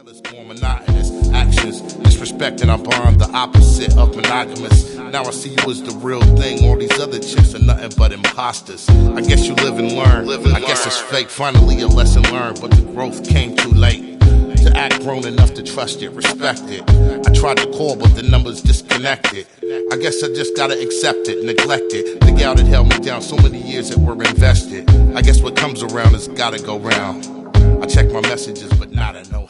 it's more monotonous. Actions, disrespecting our bond, the opposite of monogamous. Now I see you as the real thing. All these other chicks are nothing but imposters. I guess you live and learn. I guess it's fake, finally a lesson learned, but the growth came too late. To act grown enough to trust it, respect it. I tried to call, but the number's disconnected. I guess I just gotta accept it, neglect it. The gal that held me down so many years that were invested. I guess what comes around has gotta go round. I check my messages, but not a no.